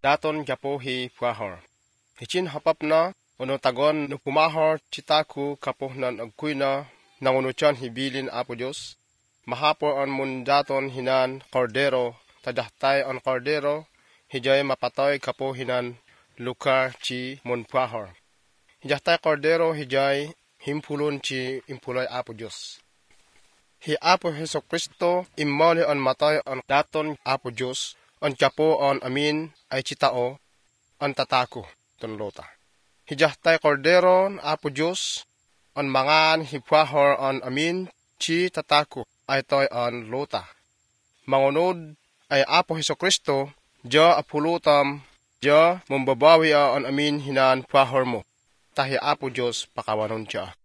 daton gapo hi puahor. Hichin hapap na ono tagon no pumahor chitaku kapo nan agkuy na nangunuchan hibilin Apo Diyos. Mahapor on mun daton hinan kordero tadahtay on kordero hijay mapatoy kapo hinan lukar chi mun puahor. Hijahtay kordero hijay himpulon chi impuloy Apo Diyos. Hi Apo Heso Kristo immoli on matay on daton Apo Diyos on kapo on amin ay chitao on tataku ton lota. Hijahtay kordero Apo Diyos on mangan hipuahor on amin chi tataku ay toy on lota. Mangunod ay Apo Heso Kristo ja apulutam ja mumbabawi on amin hinan puahor mo. Tahi Apo Diyos pakawanon siya.